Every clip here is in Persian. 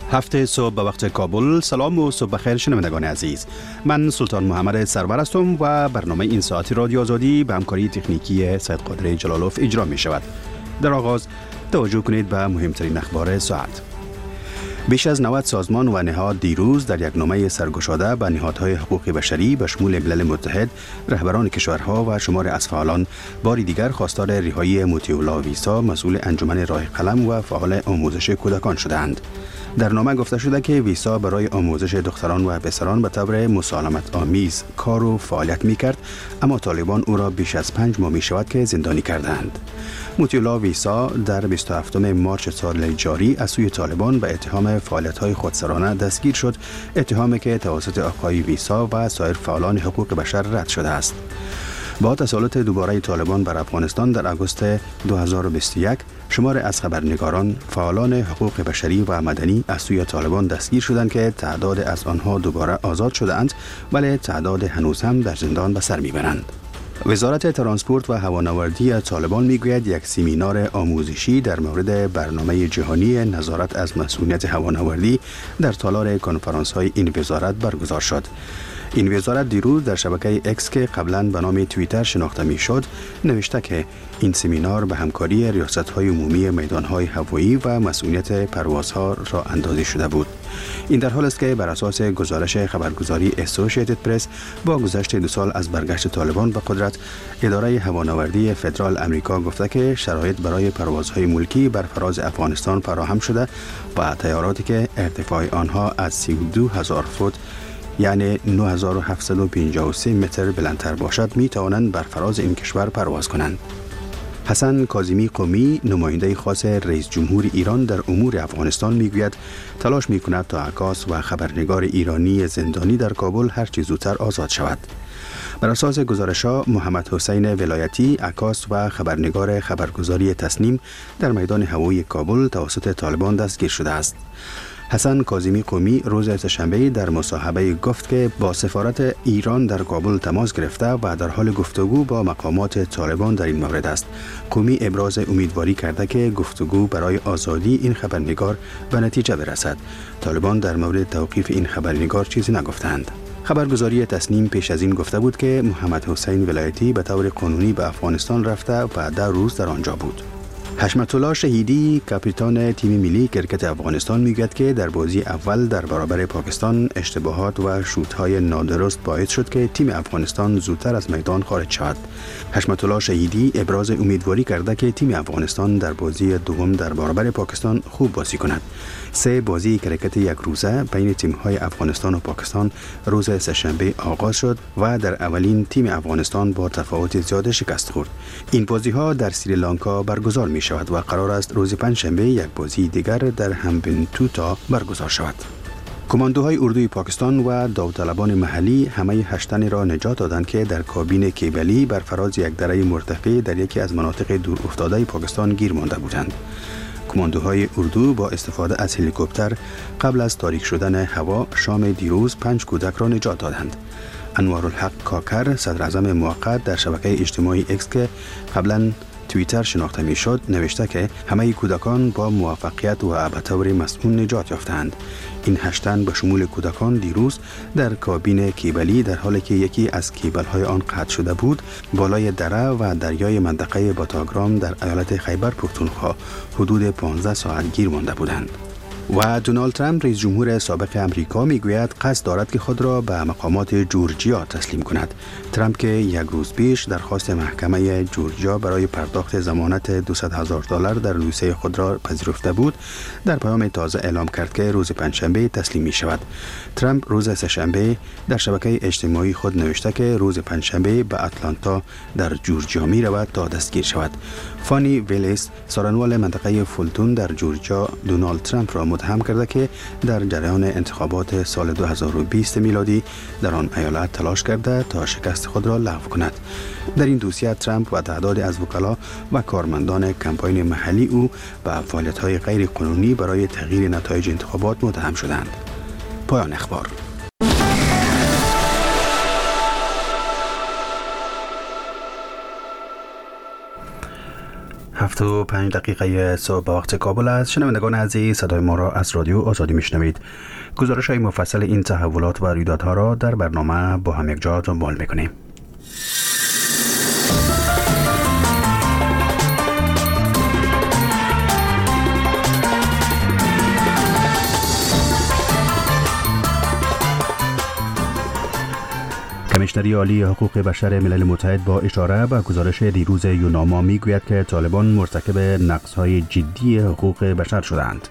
هفته صبح به وقت کابل. سلام و صبح بخیر شنوندگان عزیز. من سلطان محمد سرور هستم و برنامه این ساعتی رادیو آزادی به همکاری تکنیکی سید قادر جلالوف اجرا می شود. در آغاز توجه کنید به مهمترین اخبار ساعت. بیش از 90 سازمان و نهاد دیروز در یک نامه سرگشاده به نهادهای حقوق بشری به شمول ملل متحد، رهبران کشورها و شمار از فعالان بار دیگر خواستار رهایی موتیولا ویسا، مسئول انجمن راه قلم و فعال آموزش کودکان شدند. در نامه گفته شده که ویسا برای آموزش دختران و پسران به طور مسالمت آمیز کار و فعالیت می کرد، اما طالبان او را بیش از 5 ماه می شود که زندانی کردند. موتیولا ویسا در 27 مارس سال جاری از سوی طالبان به اتهام فعالیت‌های خودسرانه دستگیر شد، اتهامی که توسط آقای ویسا و سایر فعالان حقوق بشر رد شده است. با تسلط دوباره طالبان بر افغانستان در آگوست 2021 شمار از خبرنگاران، فعالان حقوق بشری و مدنی از سوی طالبان دستگیر شدند که تعداد از آنها دوباره آزاد شدند، ولی تعداد هنوز هم در زندان به سر میبرند. وزارت ترانسپورت و هوانوردی طالبان میگوید یک سمینار آموزشی در مورد برنامه جهانی نظارت از مسئولیت هوانوردی در تالار کنفرانس‌های این وزارت برگزار شد. این وزارت دیروز در شبکه اکس که قبلا به نام توییتر شناخته میشد نوشته که این سمینار به همکاری ریاست‌های عمومی میدان‌های هوایی و مسئولیت پروازها را اندازی شده بود. این در حال است که بر اساس گزارش خبرگزاری اسوسییتد پرس با گذشت 2 سال از برگشت طالبان به قدرت، اداره هوانوردی فدرال امریکا گفته که شرایط برای پروازهای ملکی بر فراز افغانستان فراهم شده و طیاراتی که ارتفاع آنها از 32,000 فوت یعنی 9753 متر بلندتر باشد می توانند بر فراز این کشور پرواز کنند. حسن کاظمی قمی، نماینده خاص رئیس جمهور ایران در امور افغانستان میگوید تلاش میکند تا عکاس و خبرنگار ایرانی زندانی در کابل هر چه زودتر آزاد شود. بر اساس گزارش‌ها محمد حسین ولایتی، عکاس و خبرنگار خبرگزاری تسنیم در میدان هوایی کابل توسط طالبان دستگیر شده است. حسن کاظمی قمی روز سه‌شنبه در مصاحبه گفت که با سفارت ایران در کابل تماس گرفته و در حال گفتگو با مقامات طالبان در این مورد است. قمی ابراز امیدواری کرده که گفتگو برای آزادی این خبرنگار به نتیجه برسد. طالبان در مورد توقیف این خبرنگار چیزی نگفتند. خبرگزاری تسنیم پیش از این گفته بود که محمد حسین ولایتی به طور قانونی به افغانستان رفته و 10 روز در آنجا بود. حشمت الله شهیدی، کاپیتان تیم ملی کرکت افغانستان میگوید که در بازی اول در برابر پاکستان اشتباهات و شوت‌های نادرست باعث شد که تیم افغانستان زودتر از میدان خارج شود. حشمت الله شهیدی ابراز امیدواری کرده که تیم افغانستان در بازی دوم در برابر پاکستان خوب بازی کند. 3 بازی کرکت یک روزه بین تیم‌های افغانستان و پاکستان روز سه‌شنبه آغاز شد و در اولین تیم افغانستان با تفاوت زیاد شکست خورد. این بازی‌ها در سریلانکا برگزار می شود و قرار است روز پنجشنبه یک بازی دیگر در همبنتوتا برگزار شود. کماندوهای اردوی پاکستان و داوطلبان محلی همه 8 تن را نجات دادند که در کابین کیبلی بر فراز یک دره مرتفع در یکی از مناطق دور افتاده پاکستان گیر مانده بودند. کماندوهای اردو با استفاده از هلیکوپتر قبل از تاریک شدن هوا شام دیروز 5 کودک را نجات دادند. انوارالحق کاکر، صدر اعظم موقت، در شبکه اجتماعی اکس که قبلا توییتر شناخته می شد نوشته که همه کودکان با موفقیت و به طور مسئول نجات یافتند. این 8 تن به شمول کودکان دیروز در کابین کیبلی در حالی که یکی از کیبل‌های آن قطع شده بود بالای دره و دریای منطقه باتاگرام در ایالت خیبر پختونخوا حدود 15 ساعت گیر مانده بودند. و دونالد ترامپ رئیس جمهور سابق امریکا میگوید قصد دارد که خود را به مقامات جورجیا تسلیم کند. ترامپ که یک روز پیش درخواست محکمه جورجیا برای پرداخت ضمانت $200,000 در دوسیه خود را پذیرفته بود، در پیام تازه اعلام کرد که روز پنجشنبه تسلیم می شود. ترامپ روز سه‌شنبه در شبکه اجتماعی خود نوشته که روز پنجشنبه به اتلانتا در جورجیا می رود تا دستگیر شود. فانی ویلیس، سارنوال منطقه فولتون در جورجیا، دونالد ترامپ را متهم کرده که در جریان انتخابات سال 2020 میلادی در آن ایالت تلاش کرده تا شکست خود را لغو کند. در این دوسیه ترامپ و تعدادی از وکلا و کارمندان کمپاین محلی او به فعالیت‌های غیر قانونی برای تغییر نتایج انتخابات متهم شدند. پایان اخبار. 7:05 صبح به وقت کابل است. شنوندگان عزیز، صدای ما را از رادیو آزادی میشنوید. گزارش های مفصل این تحولات و رویدادها را در برنامه با هم یک جا دنبال میکنیم. کمیشنری عالی حقوق بشر ملل متحد با اشاره به گزارش دیروز یوناما میگوید که طالبان مرتکب نقض‌های جدی حقوق بشر شدند.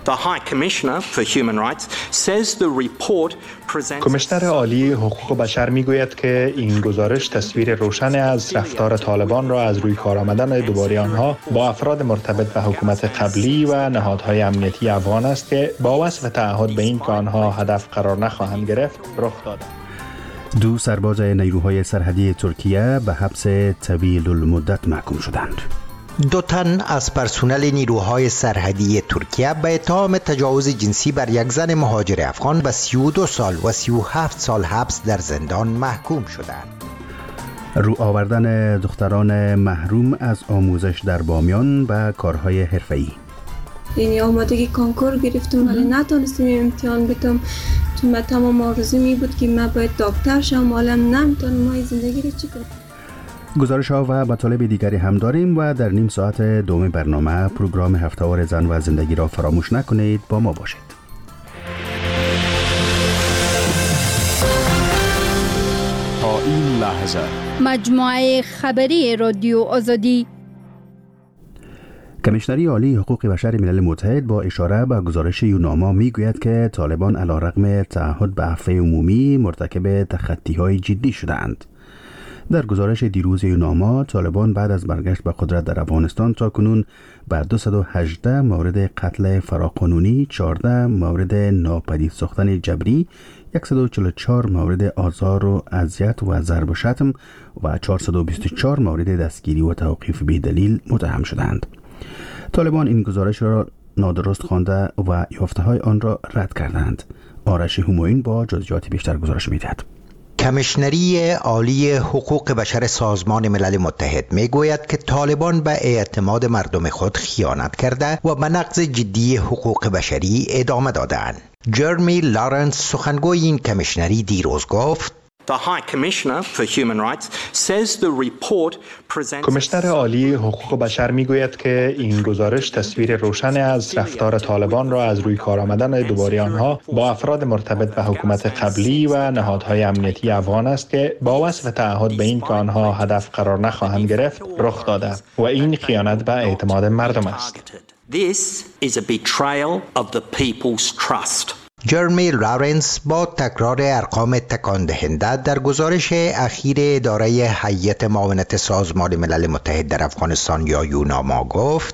کمیشنر عالی حقوق بشر میگوید که این گزارش تصویر روشن از رفتار طالبان را از روی کار آمدن دوباره آنها با افراد مرتبط به حکومت قبلی و نهادهای امنیتی افغان است که با وصف تعهد به این که آنها هدف قرار نخواهند گرفت رخ داده. 2 سرباز نیروهای سرحدی ترکیه به حبس طویل المدت محکوم شدند. 2 تن از پرسنل نیروهای سرحدی ترکیه به اتهام تجاوز جنسی بر یک زن مهاجر افغان به 32 سال و 37 سال حبس در زندان محکوم شدند. رو آوردن دختران محروم از آموزش در بامیان به کارهای حرفه‌ای. یعنی آمادگی کنکور گرفتم ولی نتونستم امتحان بدم، چون من تمام آرزوم این بود که من باید دکتر شم، ولی نمیتونم. ما زندگی رو چی کنم؟ گزارش ها و مطالب دیگری هم داریم و در نیم ساعت دوم برنامه پروگرام هفته‌وار زن و زندگی را فراموش نکنید. با ما باشید. تا این لحظه مجموعه خبری رادیو آزادی. کمیشنری عالی حقوق بشر ملل متحد با اشاره به گزارش یوناما میگوید که طالبان علیرغم تعهد به عفو عمومی مرتکب تخطی‌های جدی شدند. در گزارش دیروز یوناما، طالبان بعد از برگشت به قدرت در افغانستان تاکنون بر 218 مورد قتل فراقانونی، 14 مورد ناپدید ساختن جبری، 144 مورد آزار و اذیت و ضرب و شتم و 424 مورد دستگیری و توقیف بی دلیل متهم شدند. طالبان این گزارش را نادرست خوانده و یافته‌های آن را رد کردند. آرش همایون با جزئیات بیشتر گزارش می‌دهد. کمیشنری عالی حقوق بشر سازمان ملل متحد میگوید که طالبان به اعتماد مردم خود خیانت کرده و به نقض جدی حقوق بشری ادامه دادند. جرمی لارنس سخنگوی این کمیشنری دیروز گفت: کمیشنر عالی حقوق بشر میگوید که این گزارش تصویر روشن از رفتار طالبان را از روی کار آمدن دوباره آنها با افراد مرتبط به حکومت قبلی و نهادهای امنیتی افغان است که با وصف تعهد به این که آنها هدف قرار نخواهند گرفت رخ داده و این خیانت به اعتماد مردم است. This is a betrayal of the people's trust. جرمی لارنس با تکرار ارقام تکان دهنده در گزارش اخیر اداره هیئت معاونت سازمان ملل متحد در افغانستان یا یوناما گفت: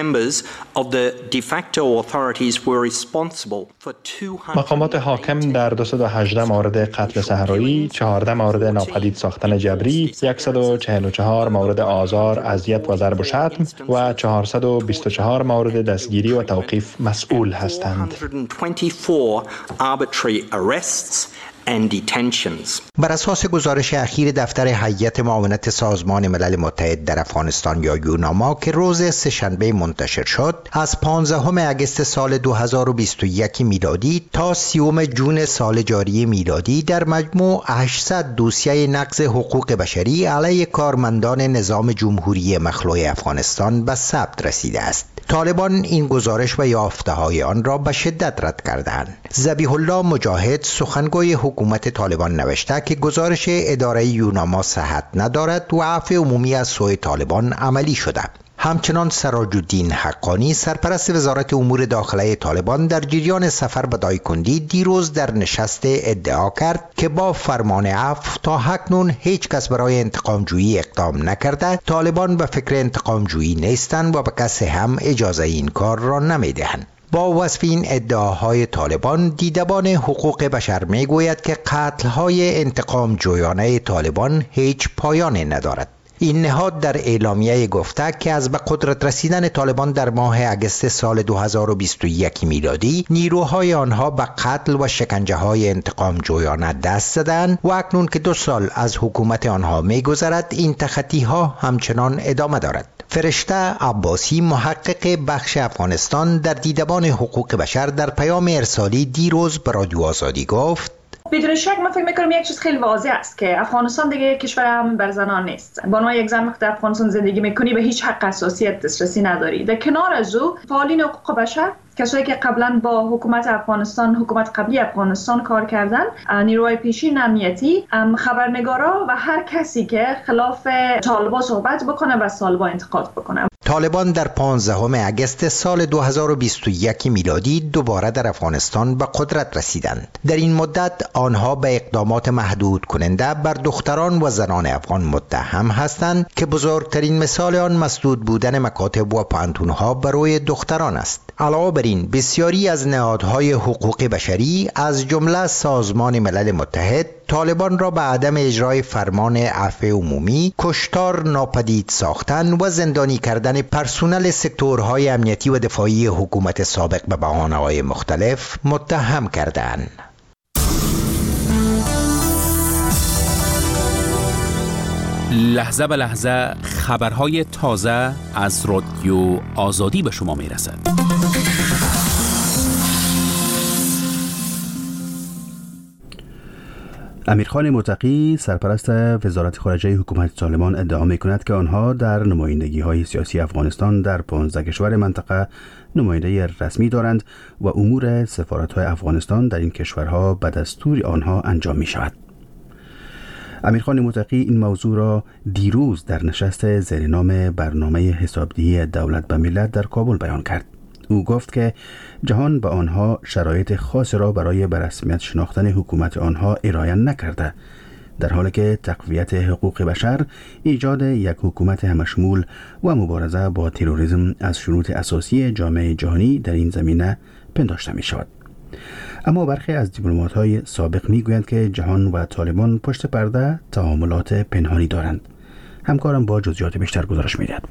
مقامات حاکم در 218 مورد قتل صحرایی، 14 مورد ناپدید ساختن جبری، 144 مورد آزار، اذیت و ضرب و شتم و 424 مورد دستگیری و توقیف مسئول هستند. بر اساس گزارش اخیر دفتر هیئت معاونت سازمان ملل متحد در افغانستان یا یوناما که روز سه‌شنبه منتشر شد، از 15 اگست سال 2021 میلادی تا 30 جون سال جاری میلادی در مجموع 800 دوسیه نقض حقوق بشری علیه کارمندان نظام جمهوری مخلوع افغانستان به ثبت رسیده است. طالبان این گزارش و یافته‌های آن را به شدت رد کردند. ذبیح الله مجاهد سخنگوی حکومت طالبان نوشته که گزارش اداره یوناما صحت ندارد و عفو عمومی از سوی طالبان عملی شده. همچنان سراج الدین حقانی سرپرست وزارت امور داخله طالبان در جریان سفر به دایکندی دیروز در نشست ادعا کرد که با فرمان عفو تا اکنون هیچ کس برای انتقام جویی اقدام نکرده، طالبان به فکر انتقام جویی نیستند و به کسی هم اجازه این کار را نمیدهند. با وصف این ادعاهای طالبان، دیدبان حقوق بشر میگوید که قتل‌های انتقام جویانه طالبان هیچ پایانی ندارد. این نهاد در اعلامیه گفته که از به قدرت رسیدن طالبان در ماه اگست سال 2021 میلادی نیروهای آنها به قتل و شکنجه‌های انتقام جویانه دست زدند و اکنون که 2 سال از حکومت آنها می‌گذرد این تخطی‌ها همچنان ادامه دارد. فرشته عباسی محقق بخش افغانستان در دیدبان حقوق بشر در پیام ارسالی دیروز به رادیو آزادی گفت بدون شک من فکر میکنم یک چیز خیلی واضح است که افغانستان دیگه کشور امن بر زنان نیست. با عنوان یک زن وقتی در افغانستان زندگی میکنی به هیچ حق اساسی دسترسی نداری. در کنار از او فعالین حقوق بشر، کسایی که قبلا با حکومت افغانستان، حکومت قبلی افغانستان کار کردن، نیروهای پیشین امنیتی، خبرنگارا و هر کسی که خلاف طالبان صحبت بکنه و طالبان انتقاد بکنه. طالبان در 15 اگست سال 2021 میلادی دوباره در افغانستان به قدرت رسیدند. در این مدت آنها به اقدامات محدود کننده بر دختران و زنان افغان متهم هستند که بزرگترین مثال آن مسدود بودن مکاتب و پانتونها برای دختران است. علاوه بر این بسیاری از نهادهای حقوق بشری از جمله سازمان ملل متحد طالبان را به عدم اجرای فرمان عفو عمومی، کشتار ناپدید ساختن و زندانی کردن پرسنل سکتورهای امنیتی و دفاعی حکومت سابق به بهانه‌های مختلف متهم کردند. لحظه به لحظه خبرهای تازه از رادیو آزادی به شما میرسد. امیرخان متقی سرپرست وزارت خارجه حکومت طالبان ادعا می‌کند که آنها در نمایندگی‌های سیاسی افغانستان در 15 کشور منطقه نماینده رسمی دارند و امور سفارت‌های افغانستان در این کشورها به دستور آنها انجام می‌شود. امیرخان متقی این موضوع را دیروز در نشست زیرنام برنامه حسابدهی دولت به ملت در کابل بیان کرد. او گفت که جهان به آنها شرایط خاص را برای به رسمیت شناختن حکومت آنها ارائه نکرده، در حالی که تقویت حقوق بشر، ایجاد یک حکومت همشمول و مبارزه با تروریسم از شروط اساسی جامعه جهانی در این زمینه پنداشته می شود. اما برخی از دیپلمات‌های سابق می‌گویند که جهان و طالبان پشت پرده تعاملات پنهانی دارند. همکارم با جزئیات بیشتر گزارش می‌دهد.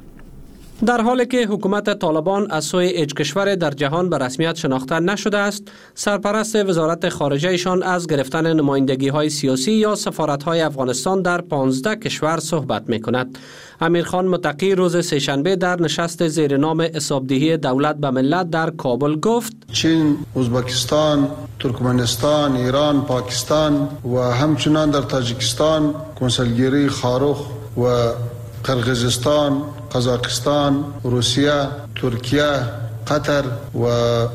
در حالی که حکومت طالبان از سوی هیچ کشور در جهان به رسمیت شناخته نشده است، سرپرست وزارت خارجه ایشان از گرفتن نمایندگی‌های سیاسی یا سفارت‌های افغانستان در 15 کشور صحبت می‌کند. امیرخان متقی روز سه‌شنبه در نشست زیرنام حسابدهی دولت به ملت در کابل گفت: چین، ازبکستان، ترکمنستان، ایران، پاکستان و همچنان در تاجیکستان کنسولگری خاروخ و قرقیزستان، قزاقستان، روسیه، ترکیه، قطر و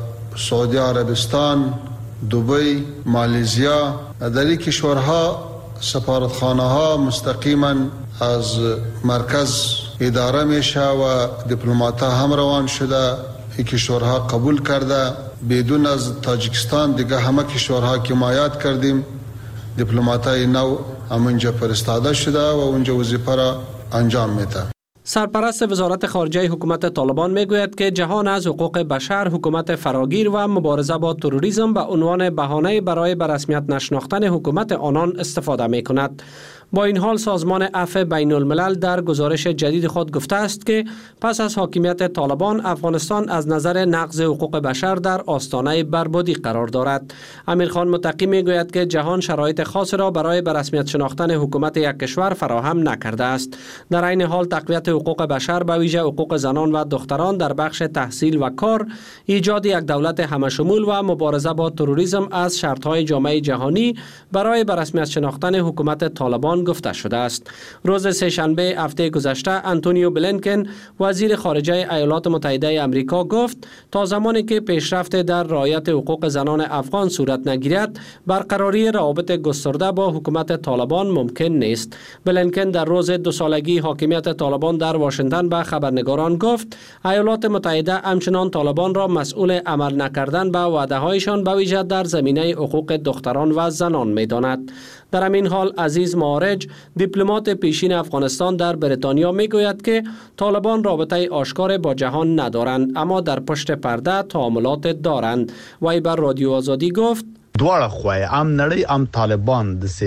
سعودی عربستان، دبی، مالزیا، در این کشورها سفارتخانه‌ها مستقیما از مرکز اداره میشه و دیپلمات‌ها هم روان شده، این کشورها قبول کرده. بدون از تاجیکستان دیگه همه کشورها که حمایت کردیم، دیپلمات‌های نو همونجا فرستاده شده و اونجا وظیفه را انجام میده. سرپرست وزارت خارجه حکومت طالبان میگوید که جهان از حقوق بشر، حکومت فراگیر و مبارزه با تروریسم به عنوان بهانه برای به رسمیت نشناختن حکومت آنان استفاده می کند. با این حال سازمان عفو بین الملل در گزارش جدید خود گفته است که پس از حاکمیت طالبان افغانستان از نظر نقض حقوق بشر در آستانه بربادی قرار دارد. امیرخان متقی میگوید که جهان شرایط خاص را برای به رسمیت شناختن حکومت یک کشور فراهم نکرده است. در عین حال تقویت حقوق بشر به ویژه حقوق زنان و دختران در بخش تحصیل و کار، ایجاد یک دولت همشمول و مبارزه با تروریسم از شرط‌های جامعه جهانی برای به رسمیت شناختن حکومت طالبان گفته شده است. روز سه‌شنبه هفته گذشته آنتونیو بلینکن وزیر خارجه ایالات متحده آمریکا گفت تا زمانی که پیشرفت در رعایت حقوق زنان افغان صورت نگیرد، برقراری روابط گسترده با حکومت طالبان ممکن نیست. بلینکن در روز 2 سالگی حاکمیت طالبان در واشنگتن به خبرنگاران گفت ایالات متحده همچنان طالبان را مسئول عمل نکردن به وعده‌هایشان به ویژه در زمینه حقوق دختران و زنان می‌داند. در همین حال عزیز معارج، دیپلمات پیشین افغانستان در بریتانیا میگوید که طالبان رابطه آشکار با جهان ندارند، اما در پشت پرده تعاملات دارند. وی بر رادیو آزادی گفت: دواړه خوای هم نړۍ هم طالبان دسه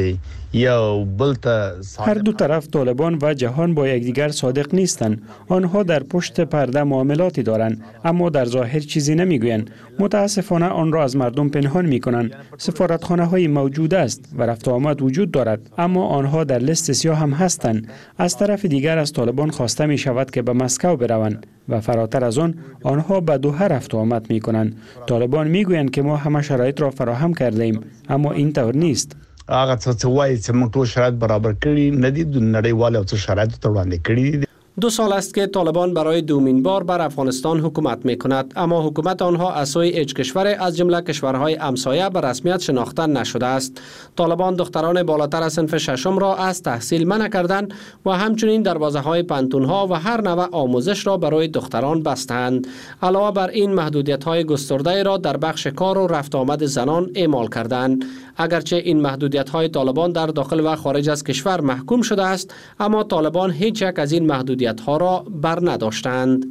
یا بلتا هر دو طرف طالبان و جهان با یکدیگر صادق نیستند. آنها در پشت پرده معاملاتی دارند اما در ظاهر چیزی نمیگویند. متاسفانه آن را از مردم پنهان میکنند. سفارتخانه های موجود است و رفت و آمد وجود دارد اما آنها در لیست سیاه هم هستند. از طرف دیگر از طالبان خواسته می شود که به مسکو بروند و فراتر از آنها به دوحه رفت و آمد می کنند. طالبان می گویند که ما همه شرایط را فراهم کرده ایم اما این طور نیست. هغه څه وایي چې موږ ټول شرایط برابر کړي نه دي، نړیوال او څه شرایط ته وړاندې کړي دي. 2 سال است که طالبان برای دومین بار بر افغانستان حکومت می کند اما حکومت آنها از سوی هیچ کشور از جمله کشورهای همسایه به رسمیت شناخته نشده است. طالبان دختران بالاتر از صنف ششم را از تحصیل منع کردند و همچنین دروازه‌های پانتون‌ها و هر نوع آموزش را برای دختران بستند. علاوه بر این محدودیت‌های گسترده را در بخش کار و رفت آمد زنان اعمال کردند. اگرچه این محدودیت‌های طالبان در داخل و خارج از کشور محکوم شده است اما طالبان هیچ یک از این محدودیت‌ها را بر نداشتند.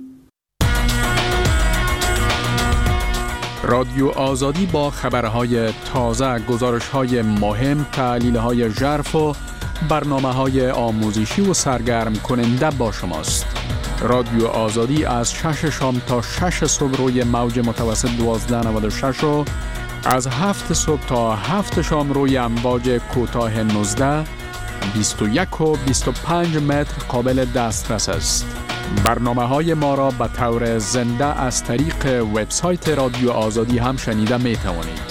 رادیو آزادی با خبرهای تازه، گزارش‌های مهم، تحلیل‌های ژرف و برنامه‌های آموزشی و سرگرم کننده با شماست. رادیو آزادی از 6 شام تا 6 صبح روی موج متوسط 1296 و از 7 صبح تا 7 شام روی امواج کوتاه 19 21 و 25 متر قابل دسترس است. برنامه‌های ما را به طور زنده از طریق وبسایت رادیو آزادی هم شنیده می توانید.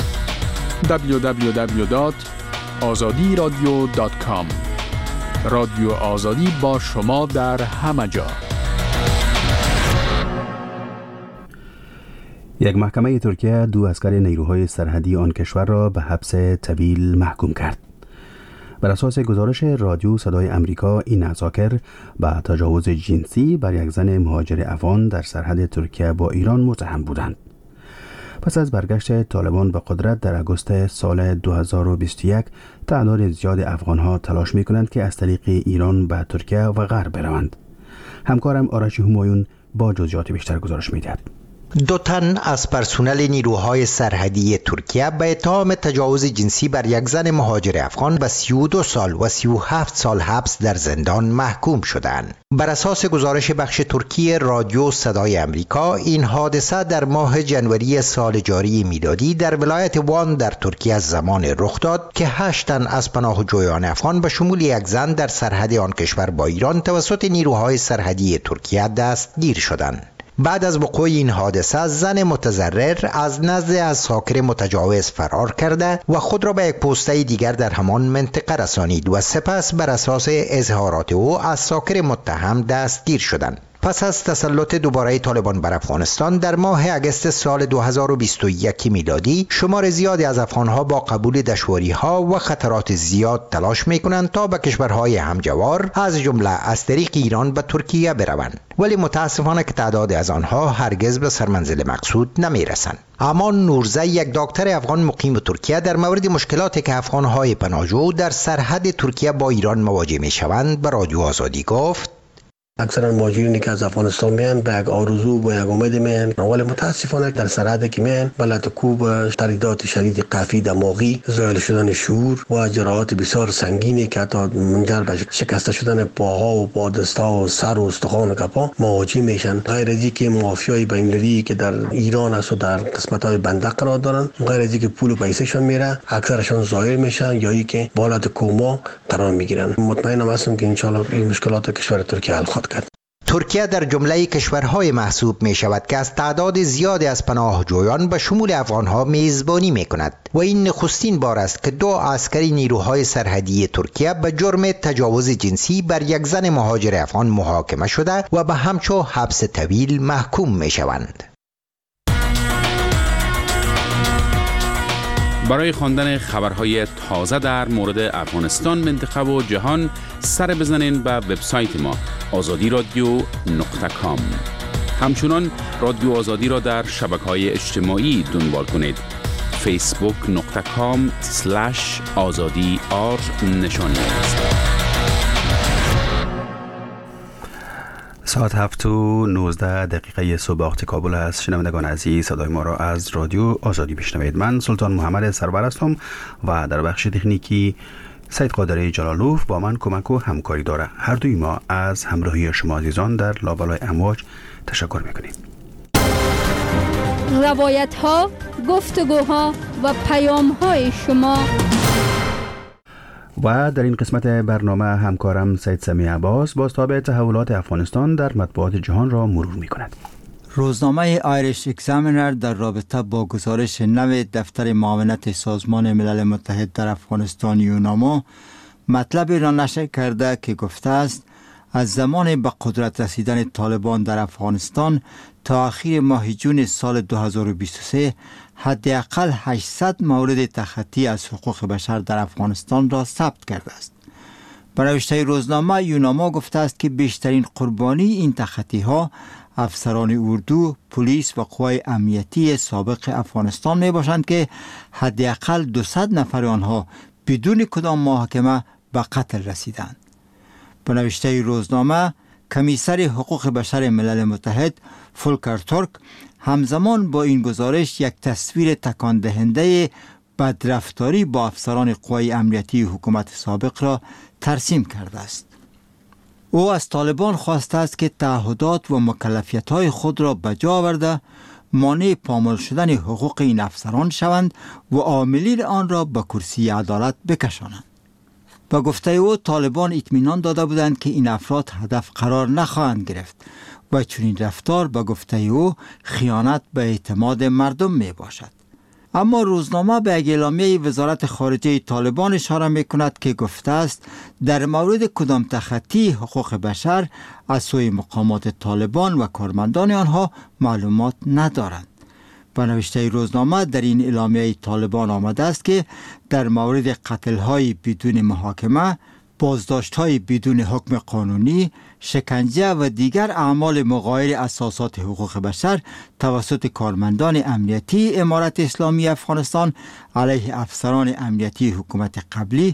www.azadiradio.com. رادیو آزادی با شما در همه جا. یک محکمه ترکیه 2 عسکر نیروهای سرحدی آن کشور را به حبس طویل محکوم کرد. بر اساس گزارش رادیو صدای امریکا این عساکر به تجاوز جنسی بر یک زن مهاجر افغان در سرحد ترکیه با ایران متهم بودند. پس از برگشت طالبان به قدرت در آگوست سال 2021 تعداد زیاد افغانها تلاش می‌کنند که از طریق ایران به ترکیه و غرب بروند. همکارم آرش همایون با جزئیات بیشتر گزارش می‌دهد. 2 تن از پرسنل نیروهای سرحدی ترکیه به اتهام تجاوز جنسی بر یک زن مهاجر افغان به 32 سال و 37 سال حبس در زندان محکوم شدند. بر اساس گزارش بخش ترکی رادیو صدای امریکا این حادثه در ماه جنوری سال جاری میلادی در ولایت وان در ترکیه از زمان رخ داد که 8 تن از پناهجویان افغان به شمول یک زن در سرحد آن کشور با ایران توسط نیروهای سرحدی ترکیه دستگیر شدند. بعد از وقوع این حادثه زن متضرر از نزد عساکر متجاوز فرار کرده و خود را به یک پوسته دیگر در همان منطقه رسانید و سپس بر اساس اظهارات او عساکر متهم دستگیر شدند. پس از تسلط دوباره طالبان بر افغانستان در ماه اگست سال 2021 میلادی شمار زیادی از افغانها با قبول دشواری‌ها و خطرات زیاد تلاش می‌کنند تا به کشورهای همجوار از جمله از طریق ایران به ترکیه بروند، ولی متاسفانه که تعداد از آنها هرگز به سرمنزل مقصود نمی‌رسند. امان نورزه یک دکتر افغان مقیم ترکیه در مورد مشکلاتی که افغان‌های پناهجو در سرحد ترکیه با ایران مواجه می‌شوند به رادیو آزادی گفت: اکثرا مهاجرینی که از افغانستان میان به یک آرزو و یک امید میان، ولی متاسفانه در سرحد که میان بلد کوب تردیدات شدید قفی دماغی، زایل شدن شعور و جراحات بسیار سنگینی که حتی منجر به شکسته شدن پاها و پادستا و سر و استخوان و کپا مواجه میشن. غیر از اینکه مافیای بین‌المللی که در ایران است و در قسمت‌های بنده قرار دارن، غیر از اینکه پول و پیسهشون میره، اکثرشون زایل میشن یا اینکه به حالت کوما قرار میگیرن. مطمئنم هستم که ان شاء الله این مشکلات کشور ترکیه حل خواهد کرد. ترکیه در جمله کشورهای محسوب می شود که از تعداد زیادی از پناهجویان به شمول افغانها میزبانی می کند و این نخستین بار است که 2 عسکری نیروهای سرحدی ترکیه به جرم تجاوز جنسی بر یک زن مهاجر افغان محاکمه شده و به همچو حبس طویل محکوم می شوند. برای خواندن خبرهای تازه در مورد افغانستان، منطقه و جهان سر بزنین به وبسایت ما azadiradio.com. همچنان رادیو آزادی را در شبکه‌های اجتماعی دنبال کنید. facebook.com/azadi_r ساعت 7:19 صبح وقت کابل است. شنوندگان عزیز، صدای ما را از رادیو آزادی بشنوید. من سلطان محمد سرور هستم و در بخش تکنیکی سید قادری جلالوف با من کمک و همکاری داره. هر دوی ما از همراهی شما عزیزان در لابلای امواج تشکر میکنیم. روایت ها، گفتگوها و پیام های شما. و در این قسمت برنامه همکارم سید سمی عباس بازتاب تحولات افغانستان در مطبوعات جهان را مرور می کند. روزنامه آیریش اگزامینر در رابطه با گزارش نو دفتر معاونت سازمان ملل متحد در افغانستان یوناما مطلبی را نشر کرده که گفته است از زمان به قدرت رسیدن طالبان در افغانستان تا آخر ماه جون سال 2023 حداقل 800 مورد تخطی از حقوق بشر در افغانستان را ثبت کرده است. به نوشته روزنامه یوناما گفته است که بیشترین قربانی این تخطی ها افسران اردو، پلیس و قوای امنیتی سابق افغانستان می باشند که حداقل 200 نفر آنها بدون کدام محاکمه به قتل رسیدند. به نوشته روزنامه کمیسر حقوق بشر ملل متحد فولکر تورک همزمان با این گزارش یک تصویر تکان دهنده بدرفتاری با افسران قوای امنیتی حکومت سابق را ترسیم کرده است. او از طالبان خواسته است که تعهدات و مکلفیت‌های خود را بجا آورده مانع پامال شدن حقوق این افسران شوند و عاملین آن را به کرسی عدالت بکشانند. با گفته او طالبان اطمینان داده بودند که این افراد هدف قرار نخواهند گرفت و چنین رفتار با گفته او خیانت به اعتماد مردم می باشد. اما روزنامه به اعلامیه وزارت خارجه طالبان اشاره می کند که گفته است در مورد کدام تخطی حقوق بشر از سوی مقامات طالبان و کارمندان آنها معلومات ندارند. به نوشته روزنامه در این اعلامیه طالبان آمده است که در مورد قتل‌های بدون محاکمه، بازداشت‌های بدون حکم قانونی، شکنجه و دیگر اعمال مغایر اساسات حقوق بشر توسط کارمندان امنیتی امارت اسلامی افغانستان علیه افسران امنیتی حکومت قبلی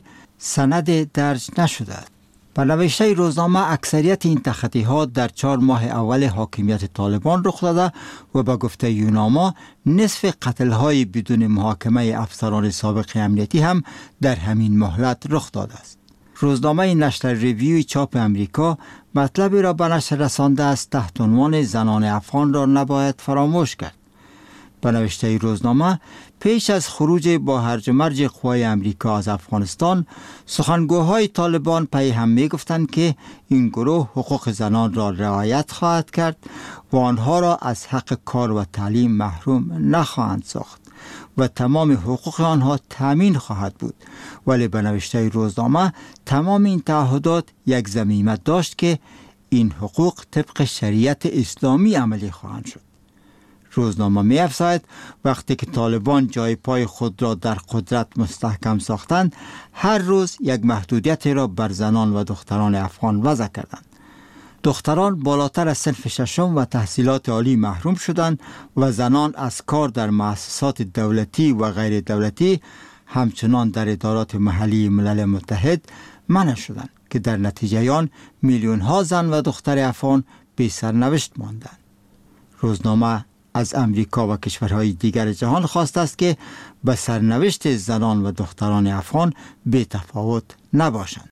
سند درج نشده است. به نوشته روزنامه اکثریت این تخطی‌ها در 4 ماه اول حاکمیت طالبان رخ داده و به گفته یوناما نصف قتل‌های بدون محاکمه افسران سابق امنیتی هم در همین مهلت رخ داده است. روزنامه نشر ریویو چاپ امریکا مطلبی را به نشر رسانده است تحت عنوان زنان افغان را نباید فراموش کرد. به نوشته روزنامه پیش از خروج با هرج و مرج قوای امریکا از افغانستان سخنگوهای طالبان پی هم می گفتند که این گروه حقوق زنان را رعایت خواهد کرد و آنها را از حق کار و تعلیم محروم نخواهند ساخت و تمام حقوق آنها تامین خواهد بود. ولی به نوشته روزنامه تمام این تعهدات یک ضمیمت داشت که این حقوق طبق شریعت اسلامی عملی خواهند شد. روزنامه می افزاید وقتی که طالبان جای پای خود را در قدرت مستحکم ساختند هر روز یک محدودیت را بر زنان و دختران افغان وضع کردند. دختران بالاتر از صنف ششم و تحصیلات عالی محروم شدند و زنان از کار در مؤسسات دولتی و غیر دولتی همچنان در ادارات محلی ملل متحد منع شدند که در نتیجه آن میلیون ها زن و دختر افغان بی سرنوشت ماندند. روزنامه از امریکا و کشورهای دیگر جهان خواسته است که به سرنوشت زنان و دختران افغان بی تفاوت نباشند.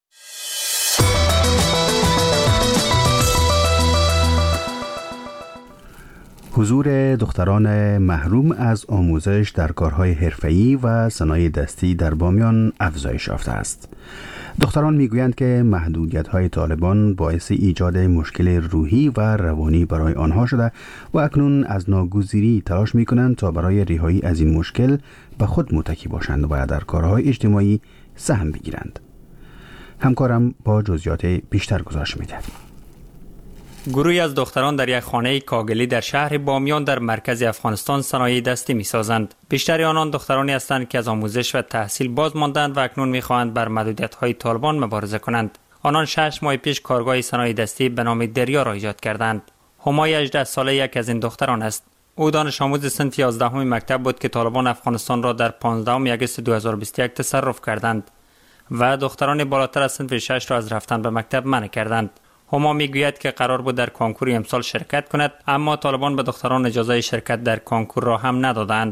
حضور دختران محروم از آموزش در کارهای حرفه‌ای و صنایع دستی در بامیان افزایش یافته است. دختران میگویند که محدودیت‌های طالبان باعث ایجاد مشکل روحی و روانی برای آنها شده و اکنون از ناگزیری تلاش می‌کنند تا برای رهایی از این مشکل به خود متکی باشند و در کارهای اجتماعی سهم بگیرند. همکارم با جزئیات بیشتر گزارش می‌دهد. گروهی از دختران در یک خانه کاگلی در شهر بامیان در مرکز افغانستان صنایع دستی می‌سازند. بیشتر آنان دخترانی هستند که از آموزش و تحصیل باز ماندند و اکنون می‌خواهند بر محدودیت‌های طالبان مبارزه کنند. آنان 6 ماه پیش کارگاه صنایع دستی به نام دریا را ایجاد کردند. همای 18 ساله یک از این دختران است. او دانش آموز صنف 11 مکتب بود که طالبان افغانستان را در 15 آگوست 2021 تصرف کردند و دختران بالاتر از صنف 6 را از رفتن به مکتب منع کردند. هما میگوید که قرار بود در کنکور امسال شرکت کند، اما طالبان به دختران اجازه شرکت در کنکور را هم ندادند.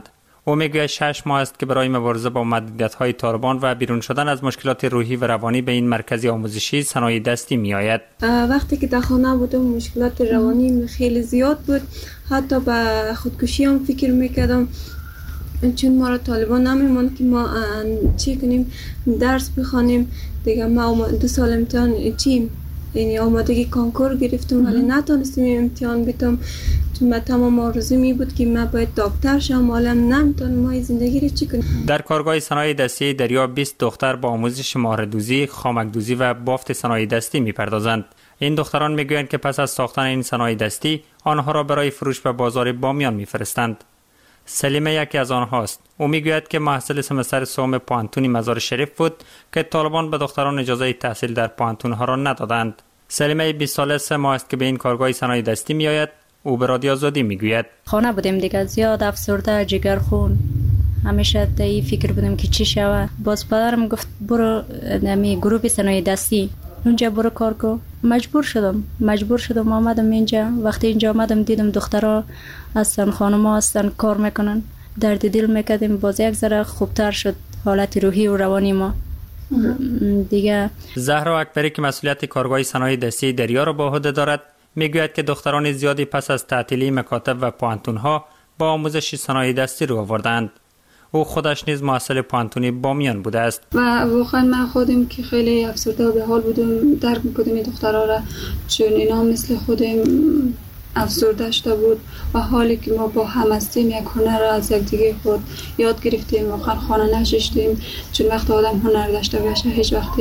او میگوید 6 ماه است که برای مبارزه با محدودیت‌های طالبان و بیرون شدن از مشکلات روحی و روانی به این مرکز آموزشی صنایع دستی میآید. وقتی که در خانه بودم مشکلات روانی خیلی زیاد بود، حتی به خودکشی هم فکر میکردم، چون ما را طالبان نمیموند که ما چی کنیم، درس بخوانیم دیگه. ما 2 سال امتحان یعنی آمادگی کنکور گرفتم ولی نتونستم امتحان بدم، چون تمام آرزو می بود که من باید دکتر شم، معلم نمیتونم ما زندگی رو چی کنیم. در کارگاه صنایع دستی دریا 20 دختر با آموزش ماهردوزی، خامکدوزی و بافت صنایع دستی میپردازند. این دختران میگویند که پس از ساختن این صنایع دستی آنها را برای فروش به بازار بامیان میفرستند. سلیمه یکی از آنهاست. او میگوید که محصل سمستر سوم پوانتون مزار شریف بود که طالبان به دختران اجازه تحصیل در پوانتون ها را ندادند. سلیمه 20 ساله 3 ماه است که به این کارگاه صنایع دستی میآید. او به رادیو آزادی میگوید خانه بودیم دیگه، زیاد افسرده، جگرخون، همیشه این فکر بودیم که چی شود. باز پدرم گفت برو نمی گروه صنایع دستی اونجا برو کار کن. مجبور شدم آمدم اینجا. وقتی اینجا آمدم دیدم دخترها هستن، خانم‌ها هستن کار میکنن، درد دل میکردیم. باز یک ذره خوبتر شد حالت روحی و روانی ما دیگه. زهرا اکبری که مسئولیت کارگاه صنایع دستی دریا را به عهده دارد میگوید که دختران زیادی پس از تعطیلی مکاتب و پوانتون‌ها با آموزش صنایع دستی رو آوردند. او خودش نیز محصل پوانتونی بامیان بوده است و واقعا من خودم که خیلی افسرده و به حال بودم، درک می‌کردم این دخترها را، چون اینا مثل خودم افسرده شده بود و حالی که ما با هم هستیم یک هنر را از یکدیگه خود یاد گرفتیم. واقعا خانه نشستیم، چون وقت آدم هنر داشته باشه هیچ وقت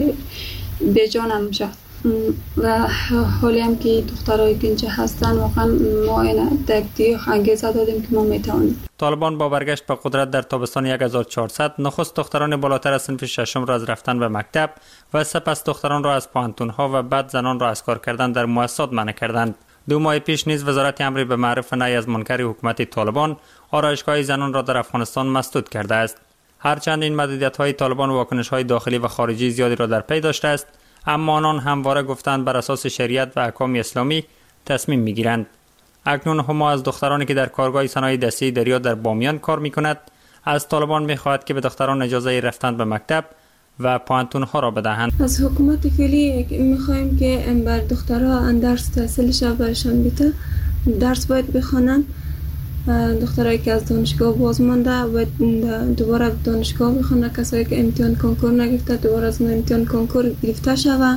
بی جان نمیشه. و حالی هم که دخترایی که اینجا هستن واقعا ما اینا دیگه انگیزه دادیم که ما میتونیم. طالبان با برگشت به قدرت در تابستان 1400 نخست دختران بالاتر از صنف ششم را از رفتن به مکتب و سپس دختران را از پوانتون‌ها و بعد زنان را از کار کردن در مؤسسات منع کردند. 2 ماه پیش نیز وزارت امر به معرف نهی از منکر حکومت طالبان آرایشگاه زنان را در افغانستان مسدود کرده است. هرچند این محدودیت‌های طالبان واکنش‌های داخلی و خارجی زیادی را در پی داشته است، اما آنان همواره گفتند بر اساس شریعت و احکام اسلامی تصمیم میگیرند. اکنون هما از دخترانی که در کارگاه صنایع دستی دریا در بامیان کار میکند از طالبان میخواهد که به دختران اجازه رفتن به مکتب و پوانتون ها را بدهند. از حکومت فعلی میخوایم که بر دخترها درس تحصیلش برشان بده، درس باید بخوانند. دخترایی که از دانشگاه باز مانده و دوباره دانشگاه بخونه، کسایی که امتحان کنکور نگرفته دوباره از امتحان کنکور گرفته شود.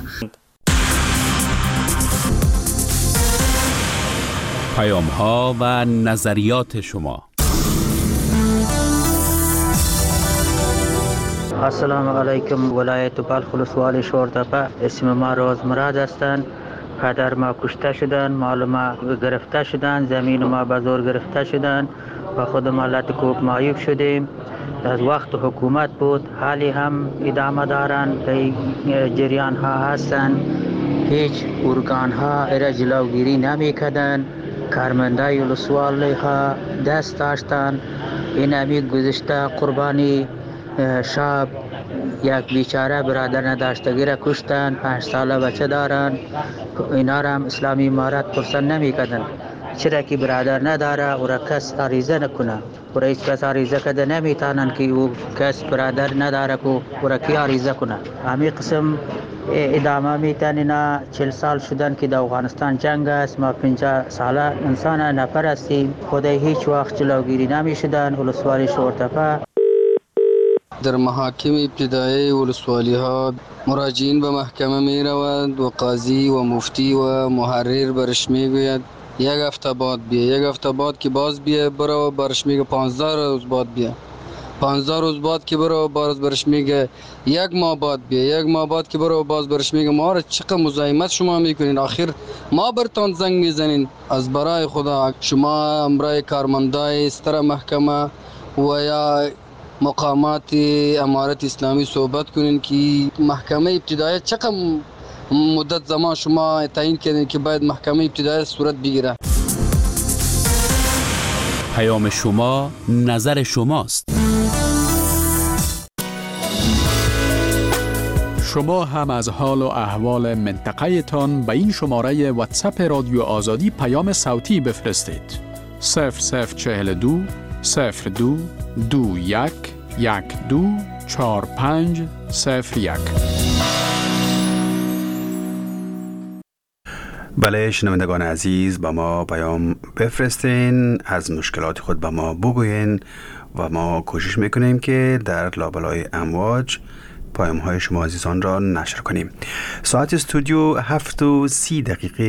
پیام ها و نظریات شما. السلام علیکم. ولایت بلخ ولسوالی شورتپه. اسم ما روز مراد هستند. پدر ما کشته شدن، مال ما گرفته شدن، زمین ما به زور گرفته شدن و خود ما لطکوب معیوب شدیم. از وقت حکومت بود، حالی هم ادامه دارن، جریان ها هستن. هیچ ارگان ها را جلوگیری نمی کردن. کارمندای ولسوالی ها دست داشتن. این همی گذشته قربانی شب یک بیچاره برادر نداشتگی را کشتن، 5 ساله بچه دارن. اینا را هم اسلامی امارت پرسن نمی کردن چرا که برادر نداره او را کس عریضه نکنه. او را هیچ کس عریضه کده نمیتانن که او کس برادر نداره که او را کی عریضه کنه. همین قسم ادامه میتن. اینا 40 سال شدن که در افغانستان جنگ است. ما 50 ساله انسان نفر هستیم. خدای هیچ وقت جلوگیری نمی شدن. ولسوالی شورتپه در محاکم ابتدایی ولسوالی ها مراجعین به محکمه می روند و قاضی و مفتی و محرر برش می گوید یک هفته بعد بیا، یک هفته بعد که باز بیا برو، برش میگه 15 روز بعد بیا، 15 روز بعد که برو باز برش میگه 1 ماه بعد بیا، 1 ماه بعد که برو باز برش میگه ما را چقدر مزاحمت شما میکنین، آخر ما برتان زنگ میزنین. از برای خدا شما امرای کارمندای ستر محکمه و یا مقامات امارت اسلامی صحبت کنین که محکمه ابتدایی چقدر مدت زمان شما تعیین کردین که باید محکمه ابتدایی صورت بگیره. پیام شما نظر شماست. شما هم از حال و احوال منطقه تان به این شماره واتساپ رادیو آزادی پیام صوتی بفرستید. 0042 02 21 12 45 01. بله شنوندگان عزیز، با ما پیام بفرستین، از مشکلات خود با ما بگوین و ما کوشش میکنیم که در لابلای امواج پیام های شما عزیزان را نشر کنیم. ساعت استودیو 7:30